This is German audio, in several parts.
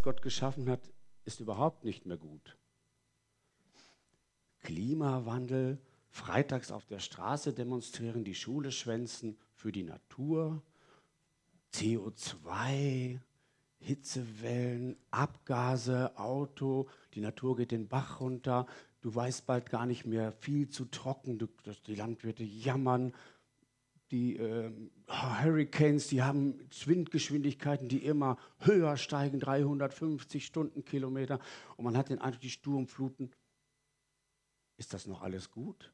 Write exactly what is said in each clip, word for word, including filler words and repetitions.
Gott geschaffen hat, ist überhaupt nicht mehr gut. Klimawandel, freitags auf der Straße demonstrieren, die Schule schwänzen für die Natur, C O zwei, Hitzewellen, Abgase, Auto, die Natur geht den Bach runter, du weißt bald gar nicht mehr, viel zu trocken, du, die Landwirte jammern, die äh, Hurricanes, die haben Windgeschwindigkeiten, die immer höher steigen, dreihundertfünfzig Stundenkilometer und man hat den Eindruck, die Sturmfluten. Ist das noch alles gut?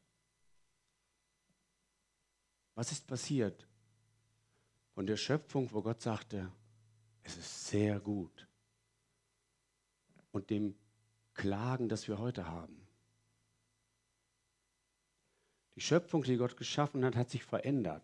Was ist passiert von der Schöpfung, wo Gott sagte, es ist sehr gut, und dem Klagen, das wir heute haben? Die Schöpfung, die Gott geschaffen hat, hat sich verändert.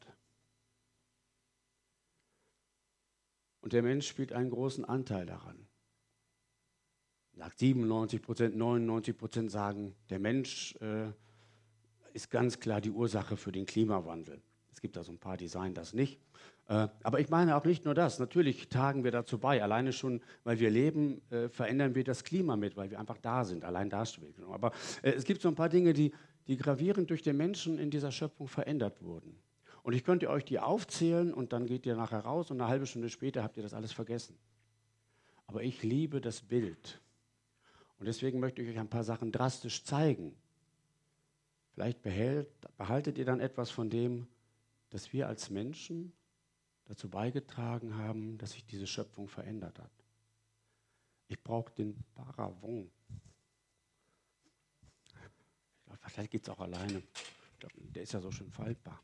Und der Mensch spielt einen großen Anteil daran. Sagt siebenundneunzig Prozent, neunundneunzig Prozent sagen, der Mensch äh, ist ganz klar die Ursache für den Klimawandel. Es gibt da so ein paar, die sagen das nicht. Äh, aber ich meine auch nicht nur das. Natürlich tragen wir dazu bei. Alleine schon, weil wir leben, äh, verändern wir das Klima mit, weil wir einfach da sind. Allein da spielt. Aber äh, es gibt so ein paar Dinge, die, die gravierend durch den Menschen in dieser Schöpfung verändert wurden. Und ich könnte euch die aufzählen und dann geht ihr nachher raus und eine halbe Stunde später habt ihr das alles vergessen. Aber ich liebe das Bild. Und deswegen möchte ich euch ein paar Sachen drastisch zeigen. Vielleicht behält, behaltet ihr dann etwas von dem, dass wir als Menschen dazu beigetragen haben, dass sich diese Schöpfung verändert hat. Ich brauche den Paravent. Ich glaube, vielleicht geht es auch alleine. Ich glaube, der ist ja so schön faltbar.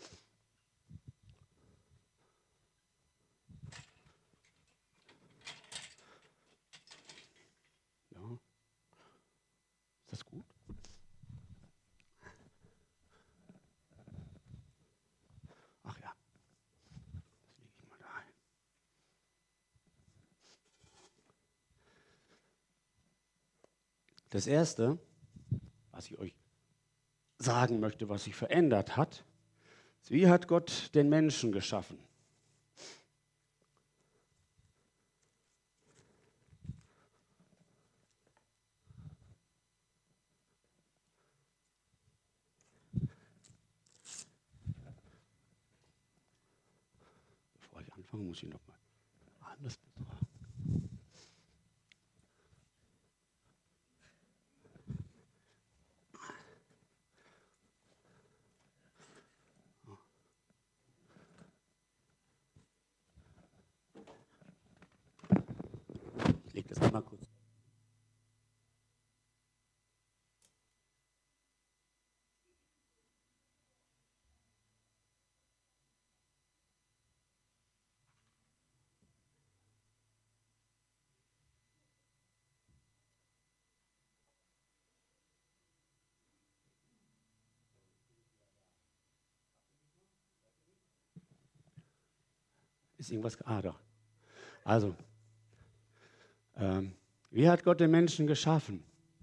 Ist das gut? Ach ja, das lege ich mal da ein. Das Erste, was ich euch sagen möchte, was sich verändert hat, ist, wie hat Gott den Menschen geschaffen? Anfangen muss ich noch mal anders betrachten. Ich lege das einmal kurz. Ist irgendwas? Ah, doch. Also, ähm, wie hat Gott den Menschen geschaffen?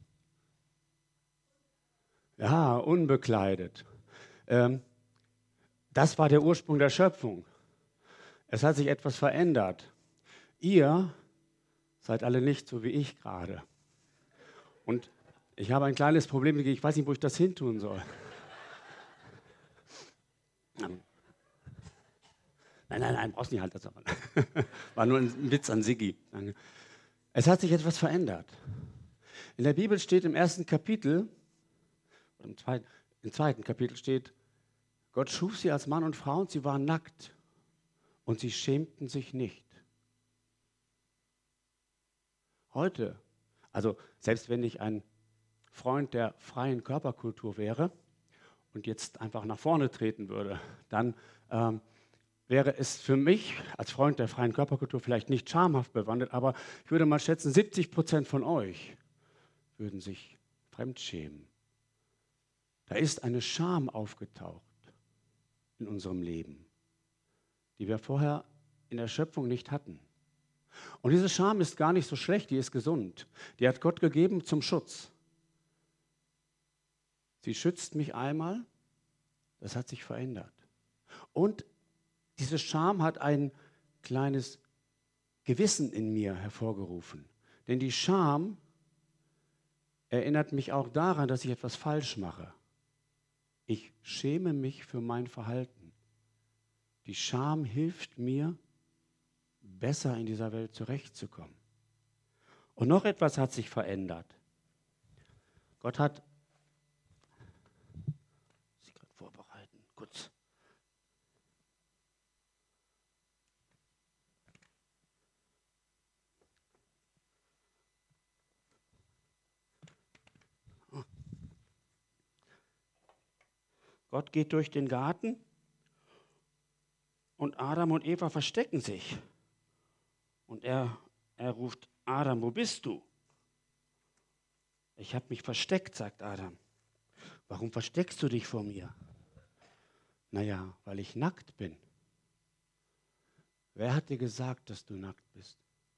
Ja, unbekleidet. Ähm, das war der Ursprung der Schöpfung. Es hat sich etwas verändert. Ihr seid alle nicht so wie ich gerade. Und ich habe ein kleines Problem, ich weiß nicht, wo ich das hin tun soll. Nein, nein, nein, brauchst nicht halt das. War nur ein Witz an Siggi. Es hat sich etwas verändert. In der Bibel steht im ersten Kapitel, im zweiten, im zweiten Kapitel steht, Gott schuf sie als Mann und Frau und sie waren nackt und sie schämten sich nicht. Heute, also selbst wenn ich ein Freund der freien Körperkultur wäre und jetzt einfach nach vorne treten würde, dann ähm, wäre es für mich als Freund der freien Körperkultur vielleicht nicht schamhaft bewandert, aber ich würde mal schätzen, siebzig Prozent von euch würden sich fremdschämen. Da ist eine Scham aufgetaucht in unserem Leben, die wir vorher in der Schöpfung nicht hatten. Und diese Scham ist gar nicht so schlecht, die ist gesund. Die hat Gott gegeben zum Schutz. Sie schützt mich einmal, das hat sich verändert. Und diese Scham hat ein kleines Gewissen in mir hervorgerufen. Denn die Scham erinnert mich auch daran, dass ich etwas falsch mache. Ich schäme mich für mein Verhalten. Die Scham hilft mir, besser in dieser Welt zurechtzukommen. Und noch etwas hat sich verändert. Gott hat, muss ich gerade vorbereiten, kurz. Gott geht durch den Garten und Adam und Eva verstecken sich. Und er, er ruft, Adam, wo bist du? Ich habe mich versteckt, sagt Adam. Warum versteckst du dich vor mir? Naja, weil ich nackt bin. Wer hat dir gesagt, dass du nackt bist?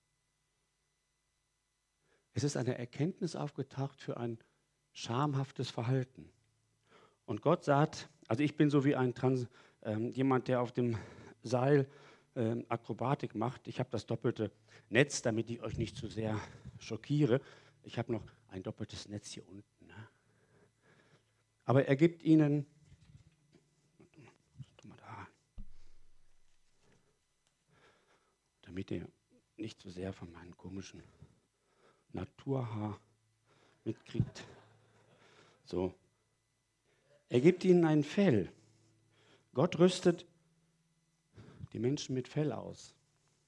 Es ist eine Erkenntnis aufgetaucht für ein schamhaftes Verhalten. Und Gott sagt, also ich bin so wie ein Trans, äh, jemand, der auf dem Seil äh, Akrobatik macht. Ich habe das doppelte Netz, damit ich euch nicht zu sehr schockiere. Ich habe noch ein doppeltes Netz hier unten. Ne? Aber er gibt ihnen, da, damit ihr nicht zu sehr von meinem komischen Naturhaar mitkriegt. So. Er gibt ihnen ein Fell. Gott rüstet die Menschen mit Fell aus.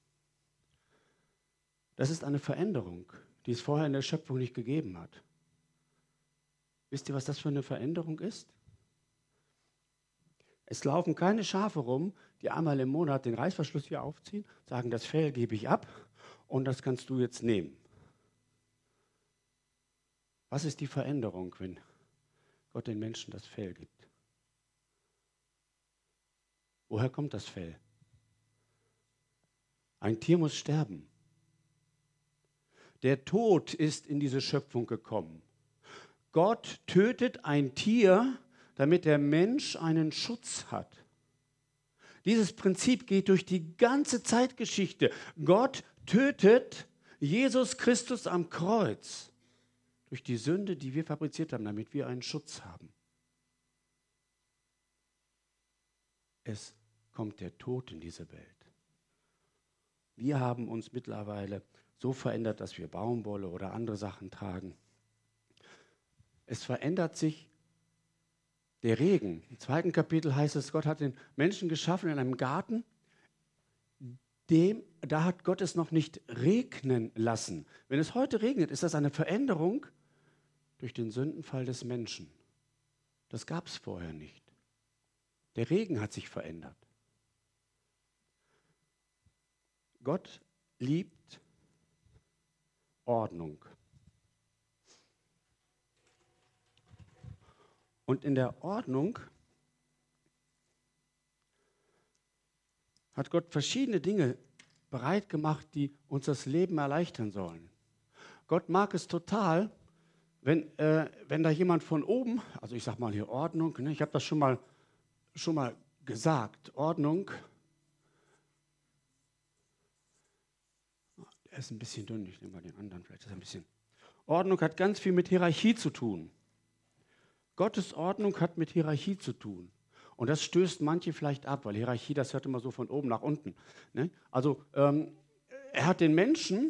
Das ist eine Veränderung, die es vorher in der Schöpfung nicht gegeben hat. Wisst ihr, was das für eine Veränderung ist? Es laufen keine Schafe rum, die einmal im Monat den Reißverschluss hier aufziehen, sagen, das Fell gebe ich ab und das kannst du jetzt nehmen. Was ist die Veränderung, wenn Gott den Menschen das Fell gibt? Woher kommt das Fell? Ein Tier muss sterben. Der Tod ist in diese Schöpfung gekommen. Gott tötet ein Tier, damit der Mensch einen Schutz hat. Dieses Prinzip geht durch die ganze Zeitgeschichte. Gott tötet Jesus Christus am Kreuz durch die Sünde, die wir fabriziert haben, damit wir einen Schutz haben. Es kommt der Tod in diese Welt. Wir haben uns mittlerweile so verändert, dass wir Baumwolle oder andere Sachen tragen. Es verändert sich der Regen. Im zweiten Kapitel heißt es, Gott hat den Menschen geschaffen in einem Garten. Dem, da hat Gott es noch nicht regnen lassen. Wenn es heute regnet, ist das eine Veränderung durch den Sündenfall des Menschen. Das gab es vorher nicht. Der Regen hat sich verändert. Gott liebt Ordnung. Und in der Ordnung hat Gott verschiedene Dinge bereit gemacht, die uns das Leben erleichtern sollen. Gott mag es total, wenn, äh, wenn da jemand von oben, also ich sage mal hier Ordnung, ne, ich habe das schon mal, schon mal gesagt, Ordnung, der ist ein bisschen dünn, ich nehme mal den anderen, vielleicht ist er ein bisschen. Ordnung hat ganz viel mit Hierarchie zu tun. Gottes Ordnung hat mit Hierarchie zu tun. Und das stößt manche vielleicht ab, weil Hierarchie, das hört immer so von oben nach unten. Ne? Also ähm, er hat den Menschen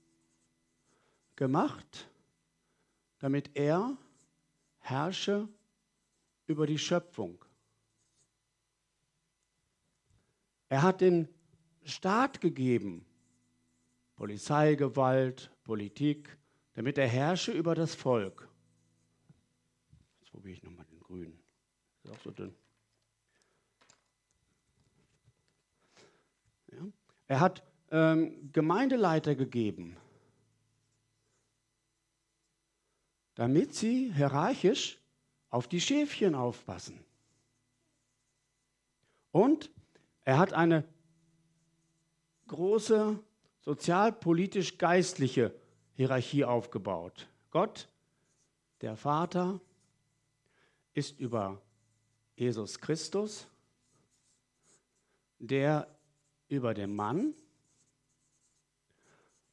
gemacht, damit er herrsche über die Schöpfung. Er hat den Staat gegeben, Polizeigewalt, Politik, damit er herrsche über das Volk. Jetzt probiere ich nochmal den grünen. Ist auch so dünn. Ja. Er hat ähm, Gemeindeleiter gegeben, damit sie hierarchisch auf die Schäfchen aufpassen. Und er hat eine große sozialpolitisch-geistliche Hierarchie aufgebaut. Gott, der Vater, ist über Jesus Christus, der über dem Mann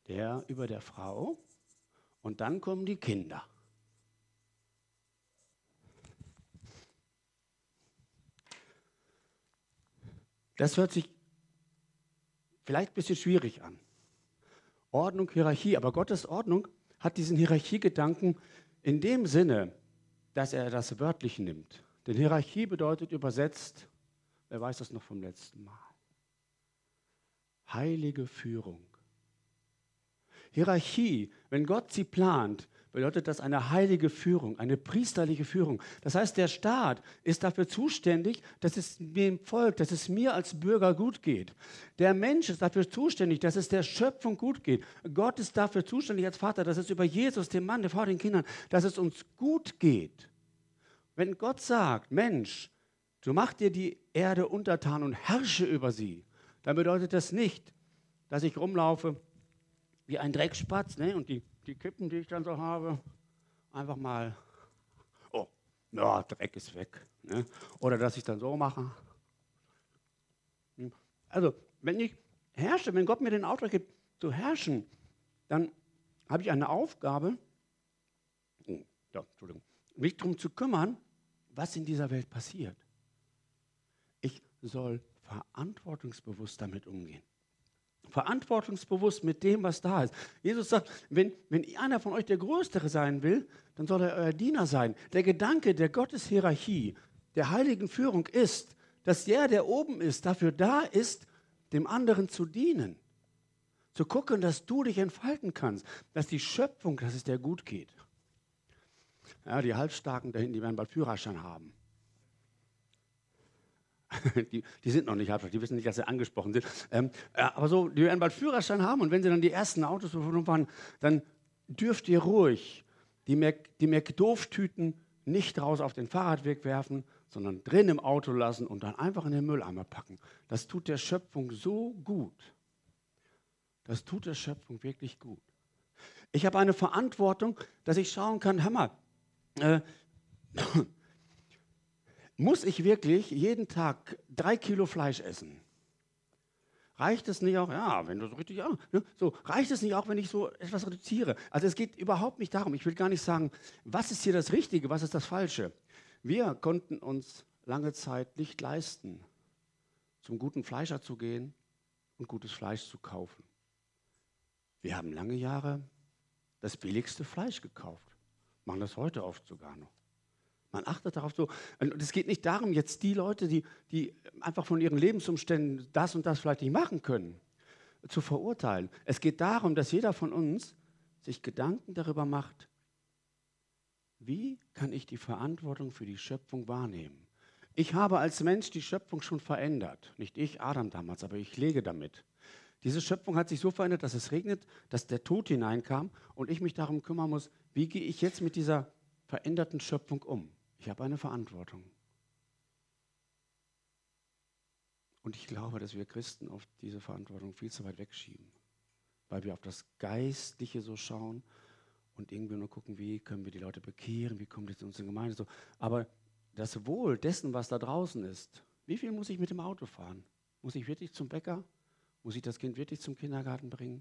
der über der Frau und dann kommen die Kinder. Das hört sich vielleicht ein bisschen schwierig an. Ordnung, Hierarchie, aber Gottes Ordnung hat diesen Hierarchiegedanken in dem Sinne, dass er das wörtlich nimmt. Denn Hierarchie bedeutet übersetzt, wer weiß das noch vom letzten Mal? Heilige Führung. Hierarchie, wenn Gott sie plant, bedeutet das eine heilige Führung, eine priesterliche Führung. Das heißt, der Staat ist dafür zuständig, dass es dem Volk, dass es mir als Bürger gut geht. Der Mensch ist dafür zuständig, dass es der Schöpfung gut geht. Gott ist dafür zuständig als Vater, dass es über Jesus, den Mann, der Frau, den Kindern, dass es uns gut geht. Wenn Gott sagt, Mensch, du mach dir die Erde untertan und herrsche über sie, dann bedeutet das nicht, dass ich rumlaufe wie ein Dreckspatz, ne? Und die, die Kippen, die ich dann so habe, einfach mal, oh, ja, Dreck ist weg. Ne? Oder dass ich dann so mache. Also, wenn ich herrsche, wenn Gott mir den Auftrag gibt, zu herrschen, dann habe ich eine Aufgabe, oh, ja, Entschuldigung, mich darum zu kümmern, was in dieser Welt passiert. Ich soll verantwortungsbewusst damit umgehen. Verantwortungsbewusst mit dem, was da ist. Jesus sagt, wenn, wenn einer von euch der Größere sein will, dann soll er euer Diener sein. Der Gedanke der Gotteshierarchie, der heiligen Führung ist, dass der, der oben ist, dafür da ist, dem anderen zu dienen. Zu gucken, dass du dich entfalten kannst, dass die Schöpfung, dass es dir gut geht. Ja, die Halbstarken da hinten, die werden bald Führerschein haben. Die, die sind noch nicht halbstark, die wissen nicht, dass sie angesprochen sind. Ähm, ja, aber so, die werden bald Führerschein haben und wenn sie dann die ersten Autos fahren, dann dürft ihr ruhig die, Mac, die McDoof-Tüten nicht raus auf den Fahrradweg werfen, sondern drin im Auto lassen und dann einfach in den Mülleimer packen. Das tut der Schöpfung so gut. Das tut der Schöpfung wirklich gut. Ich habe eine Verantwortung, dass ich schauen kann, hör mal, äh, muss ich wirklich jeden Tag drei Kilo Fleisch essen? Reicht es nicht auch, ja, wenn du so richtig, ja, ne, so, reicht es nicht auch, wenn ich so etwas reduziere? Also es geht überhaupt nicht darum, ich will gar nicht sagen, was ist hier das Richtige, was ist das Falsche? Wir konnten uns lange Zeit nicht leisten, zum guten Fleischer zu gehen und gutes Fleisch zu kaufen. Wir haben lange Jahre das billigste Fleisch gekauft, machen das heute oft sogar noch. Man achtet darauf so. Und es geht nicht darum, jetzt die Leute, die, die einfach von ihren Lebensumständen das und das vielleicht nicht machen können, zu verurteilen. Es geht darum, dass jeder von uns sich Gedanken darüber macht, wie kann ich die Verantwortung für die Schöpfung wahrnehmen? Ich habe als Mensch die Schöpfung schon verändert. Nicht ich, Adam damals, aber ich lege damit. Diese Schöpfung hat sich so verändert, dass es regnet, dass der Tod hineinkam und ich mich darum kümmern muss, wie gehe ich jetzt mit dieser veränderten Schöpfung um? Ich habe eine Verantwortung. Und ich glaube, dass wir Christen auf diese Verantwortung viel zu weit wegschieben, weil wir auf das Geistliche so schauen und irgendwie nur gucken, wie können wir die Leute bekehren, wie kommt es in unsere Gemeinde so. Aber das Wohl dessen, was da draußen ist, wie viel muss ich mit dem Auto fahren? Muss ich wirklich zum Bäcker? Muss ich das Kind wirklich zum Kindergarten bringen?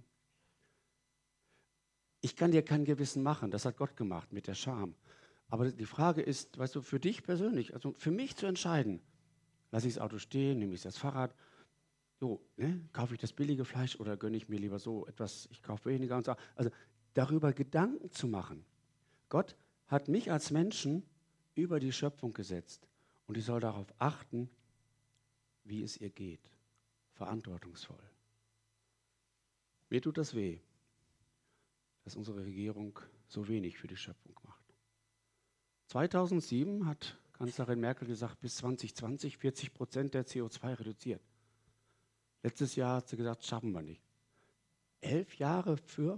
Ich kann dir kein Gewissen machen, das hat Gott gemacht mit der Scham. Aber die Frage ist, weißt du, für dich persönlich, also für mich zu entscheiden, lasse ich das Auto stehen, nehme ich das Fahrrad, so, ne, kaufe ich das billige Fleisch oder gönne ich mir lieber so etwas, ich kaufe weniger und so. Also darüber Gedanken zu machen. Gott hat mich als Menschen über die Schöpfung gesetzt und ich soll darauf achten, wie es ihr geht. Verantwortungsvoll. Mir tut das weh, dass unsere Regierung so wenig für die Schöpfung macht. zweitausendsieben hat Kanzlerin Merkel gesagt, bis zwanzig zwanzig vierzig Prozent der C O zwei reduziert. Letztes Jahr hat sie gesagt, schaffen wir nicht. Elf Jahre für,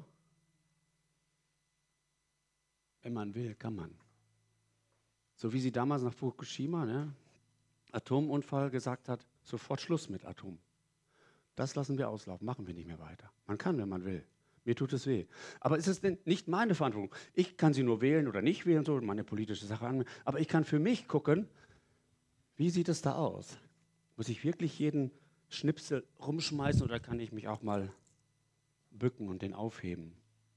wenn man will, kann man. So wie sie damals nach Fukushima, ne, Atomunfall, gesagt hat, sofort Schluss mit Atom. Das lassen wir auslaufen, machen wir nicht mehr weiter. Man kann, wenn man will. Mir tut es weh. Aber ist es denn nicht meine Verantwortung? Ich kann sie nur wählen oder nicht wählen, so meine politische Sache an. Aber ich kann für mich gucken, wie sieht es da aus? Muss ich wirklich jeden Schnipsel rumschmeißen oder kann ich mich auch mal bücken und den aufheben.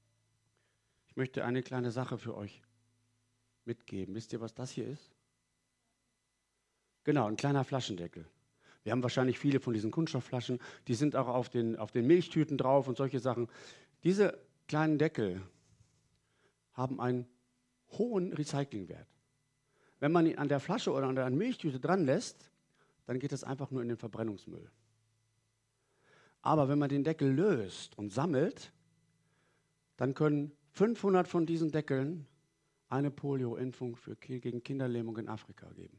Ich möchte eine kleine Sache für euch mitgeben. Wisst ihr, was das hier ist? Genau, ein kleiner Flaschendeckel. Wir haben wahrscheinlich viele von diesen Kunststoffflaschen, die sind auch auf den, auf den Milchtüten drauf und solche Sachen. Diese kleinen Deckel haben einen hohen Recyclingwert. Wenn man ihn an der Flasche oder an der Milchtüte dran lässt, dann geht es einfach nur in den Verbrennungsmüll. Aber wenn man den Deckel löst und sammelt, dann können fünfhundert von diesen Deckeln eine Polio-Impfung für, gegen Kinderlähmung in Afrika geben.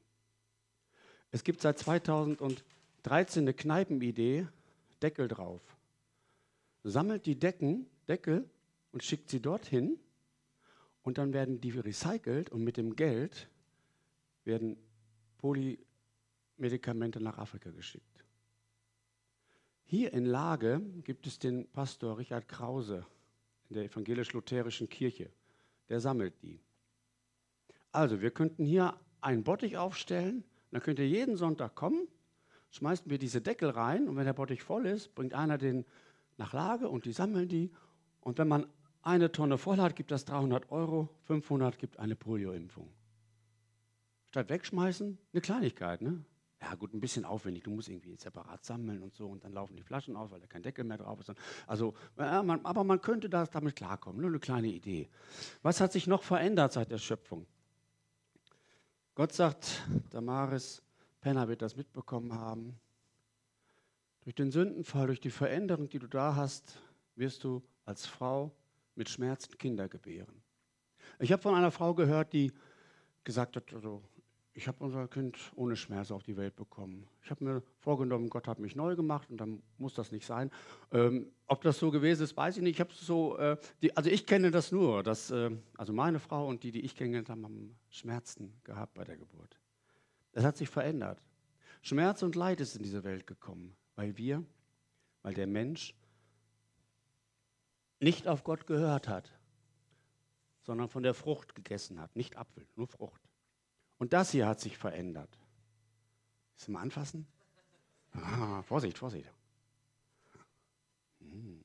Es gibt seit zweitausenddreizehn eine Kneipenidee, Deckel drauf. Sammelt die Decken, Deckel und schickt sie dorthin und dann werden die recycelt und mit dem Geld werden Polymedikamente nach Afrika geschickt. Hier in Lage gibt es den Pastor Richard Krause in der evangelisch-lutherischen Kirche. Der sammelt die. Also wir könnten hier einen Bottich aufstellen, dann könnt ihr jeden Sonntag kommen, schmeißen wir diese Deckel rein und wenn der Bottich voll ist, bringt einer den nach Lage und die sammeln die. Und wenn man eine Tonne voll hat, gibt das dreihundert Euro, fünfhundert gibt eine Polio-Impfung. Statt wegschmeißen, eine Kleinigkeit, ne? Ja gut, ein bisschen aufwendig, du musst irgendwie separat sammeln und so und dann laufen die Flaschen aus, weil da kein Deckel mehr drauf ist. Also, ja, man, aber man könnte das damit klarkommen, nur eine kleine Idee. Was hat sich noch verändert seit der Schöpfung? Gott sagt, Damaris, Penner wird das mitbekommen haben. Durch den Sündenfall, durch die Veränderung, die du da hast, wirst du als Frau mit Schmerzen Kinder gebären. Ich habe von einer Frau gehört, die gesagt hat, also, ich habe unser Kind ohne Schmerz auf die Welt bekommen. Ich habe mir vorgenommen, Gott hat mich neu gemacht und dann muss das nicht sein. Ähm, ob das so gewesen ist, weiß ich nicht. Ich habe so, äh, die, also ich kenne das nur, dass, äh, also meine Frau und die, die ich kennengelernt habe, haben Schmerzen gehabt bei der Geburt. Das hat sich verändert. Schmerz und Leid ist in diese Welt gekommen, weil wir, weil der Mensch nicht auf Gott gehört hat, sondern von der Frucht gegessen hat. Nicht Apfel, nur Frucht. Und das hier hat sich verändert. Willst du mal anfassen? Ah, Vorsicht, Vorsicht. Hm.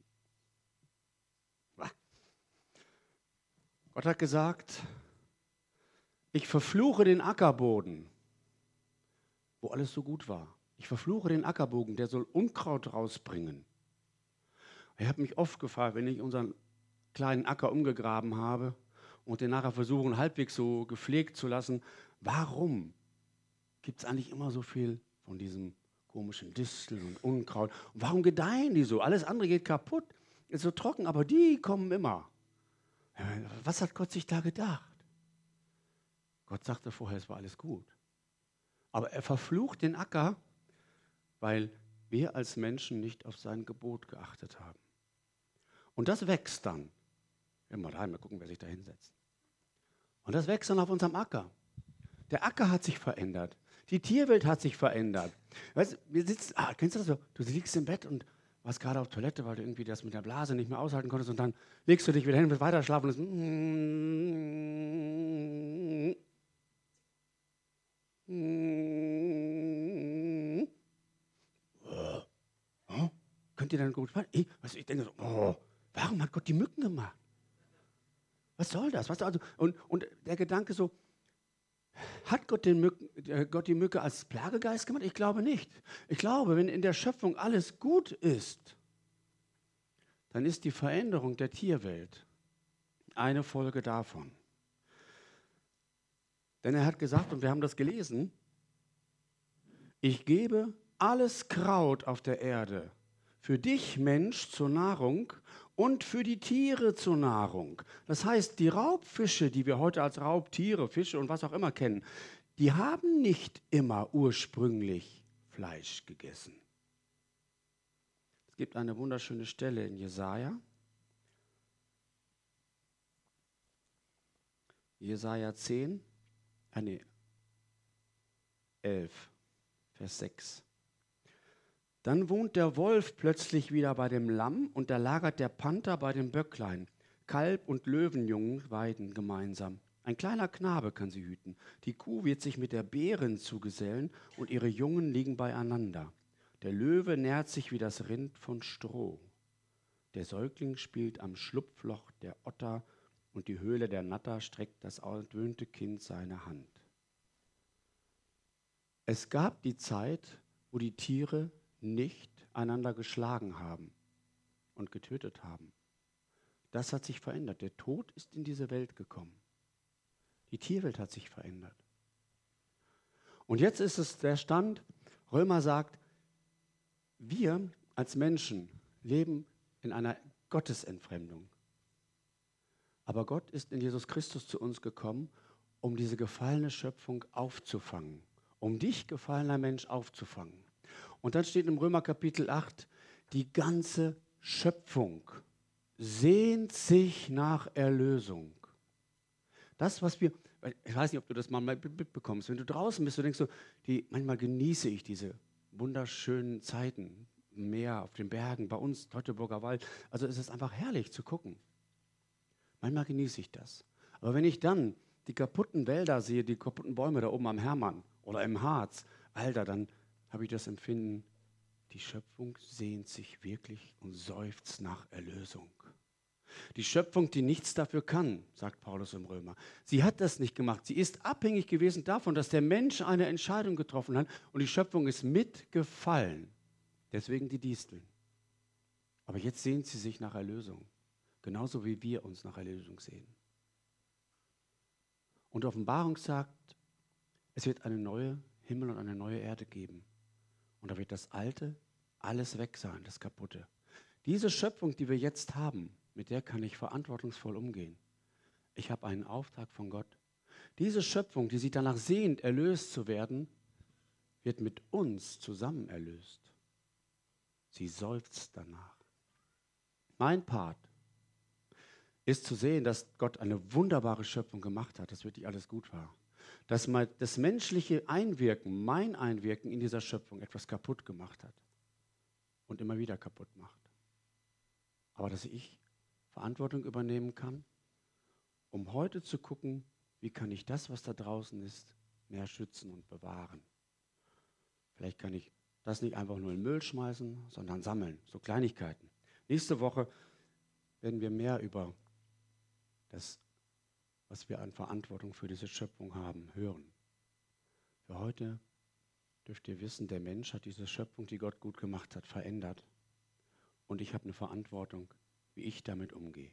Gott hat gesagt, ich verfluche den Ackerboden, wo alles so gut war. Ich verfluche den Ackerboden, der soll Unkraut rausbringen. Ich habe mich oft gefragt, wenn ich unseren kleinen Acker umgegraben habe und den nachher versuchen, halbwegs so gepflegt zu lassen, warum gibt es eigentlich immer so viel von diesem komischen Disteln und Unkraut? Und warum gedeihen die so? Alles andere geht kaputt, ist so trocken, aber die kommen immer. Was hat Gott sich da gedacht? Gott sagte vorher, es war alles gut. Aber er verflucht den Acker, weil wir als Menschen nicht auf sein Gebot geachtet haben. Und das wächst dann. Immer da, mal gucken, wer sich da hinsetzt. Und das wächst dann auf unserem Acker. Der Acker hat sich verändert. Die Tierwelt hat sich verändert. Weißt du, wir sitzen, ah, kennst du das so? Du liegst im Bett und warst gerade auf Toilette, weil du irgendwie das mit der Blase nicht mehr aushalten konntest und dann legst du dich wieder hin, willst weiter schlafen und oh, oh, könnt ihr dann gut fallen? Ich, ich denke so, oh, warum hat Gott die Mücken gemacht? Was soll das? Was, also, und, und der Gedanke so, hat Gott, den Mücken, äh, Gott die Mücke als Plagegeist gemacht? Ich glaube nicht. Ich glaube, wenn in der Schöpfung alles gut ist, dann ist die Veränderung der Tierwelt eine Folge davon. Denn er hat gesagt, und wir haben das gelesen, ich gebe alles Kraut auf der Erde für dich, Mensch, zur Nahrung und für die Tiere zur Nahrung. Das heißt, die Raubfische, die wir heute als Raubtiere, Fische und was auch immer kennen, die haben nicht immer ursprünglich Fleisch gegessen. Es gibt eine wunderschöne Stelle in Jesaja. Jesaja zehn, ah nee, elf, Vers sechs. Dann wohnt der Wolf plötzlich wieder bei dem Lamm und da lagert der Panther bei dem Böcklein. Kalb und Löwenjungen weiden gemeinsam. Ein kleiner Knabe kann sie hüten. Die Kuh wird sich mit der Bärin zugesellen und ihre Jungen liegen beieinander. Der Löwe nährt sich wie das Rind von Stroh. Der Säugling spielt am Schlupfloch der Otter und die Höhle der Natter streckt das entwöhnte Kind seine Hand. Es gab die Zeit, wo die Tiere nicht einander geschlagen haben und getötet haben. Das hat sich verändert. Der Tod ist in diese Welt gekommen. Die Tierwelt hat sich verändert. Und jetzt ist es der Stand, Römer sagt, wir als Menschen leben in einer Gottesentfremdung. Aber Gott ist in Jesus Christus zu uns gekommen, um diese gefallene Schöpfung aufzufangen. Um dich, gefallener Mensch, aufzufangen. Und dann steht im Römer Kapitel acht, die ganze Schöpfung sehnt sich nach Erlösung. Das, was wir, ich weiß nicht, ob du das mal mitbekommst, wenn du draußen bist, du denkst so, die, manchmal genieße ich diese wunderschönen Zeiten, Meer, auf den Bergen, bei uns, Teutoburger Wald. Also es ist einfach herrlich zu gucken. Manchmal genieße ich das. Aber wenn ich dann die kaputten Wälder sehe, die kaputten Bäume da oben am Hermann oder im Harz, Alter, dann habe ich das Empfinden, die Schöpfung sehnt sich wirklich und seufzt nach Erlösung. Die Schöpfung, die nichts dafür kann, sagt Paulus im Römer. Sie hat das nicht gemacht. Sie ist abhängig gewesen davon, dass der Mensch eine Entscheidung getroffen hat und die Schöpfung ist mitgefallen. Deswegen die Disteln. Aber jetzt sehnt sie sich nach Erlösung. Genauso wie wir uns nach Erlösung sehen. Und Offenbarung sagt, es wird eine neue Himmel und eine neue Erde geben. Und da wird das Alte, alles weg sein, das Kaputte. Diese Schöpfung, die wir jetzt haben, mit der kann ich verantwortungsvoll umgehen. Ich habe einen Auftrag von Gott. Diese Schöpfung, die sich danach sehnt, erlöst zu werden, wird mit uns zusammen erlöst. Sie seufzt danach. Mein Part ist zu sehen, dass Gott eine wunderbare Schöpfung gemacht hat, dass wirklich alles gut war. Dass mal das menschliche Einwirken, mein Einwirken in dieser Schöpfung etwas kaputt gemacht hat und immer wieder kaputt macht. Aber dass ich Verantwortung übernehmen kann, um heute zu gucken, wie kann ich das, was da draußen ist, mehr schützen und bewahren. Vielleicht kann ich das nicht einfach nur in den Müll schmeißen, sondern sammeln, so Kleinigkeiten. Nächste Woche werden wir mehr über das, was wir an Verantwortung für diese Schöpfung haben, hören. Für heute dürft ihr wissen, der Mensch hat diese Schöpfung, die Gott gut gemacht hat, verändert. Und ich habe eine Verantwortung, wie ich damit umgehe.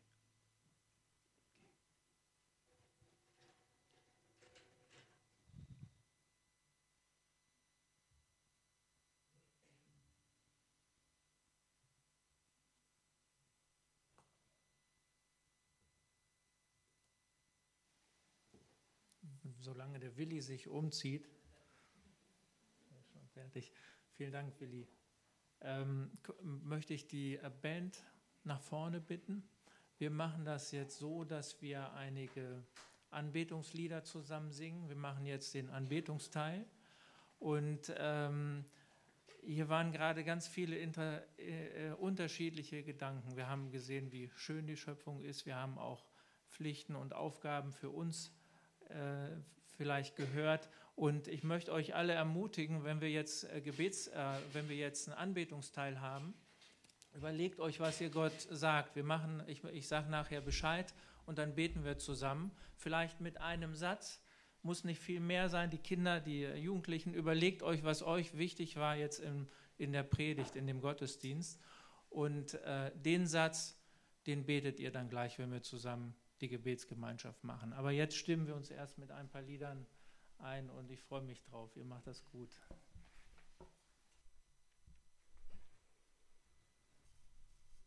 Solange der Willi sich umzieht. Schon fertig. Vielen Dank, Willi. Ähm, möchte ich die Band nach vorne bitten. Wir machen das jetzt so, dass wir einige Anbetungslieder zusammen singen. Wir machen jetzt den Anbetungsteil. Und ähm, hier waren gerade ganz viele inter, äh, unterschiedliche Gedanken. Wir haben gesehen, wie schön die Schöpfung ist. Wir haben auch Pflichten und Aufgaben für uns äh, vielleicht gehört. Und ich möchte euch alle ermutigen, wenn wir jetzt äh, Gebets, äh, wenn wir jetzt einen Anbetungsteil haben, überlegt euch, was ihr Gott sagt. Wir machen, ich, ich sage nachher Bescheid und dann beten wir zusammen. Vielleicht mit einem Satz, muss nicht viel mehr sein. Die Kinder, die Jugendlichen, überlegt euch, was euch wichtig war jetzt in, in der Predigt, in dem Gottesdienst. Und äh, den Satz, den betet ihr dann gleich, wenn wir zusammen die Gebetsgemeinschaft machen. Aber jetzt stimmen wir uns erst mit ein paar Liedern ein und ich freue mich drauf. Ihr macht das gut.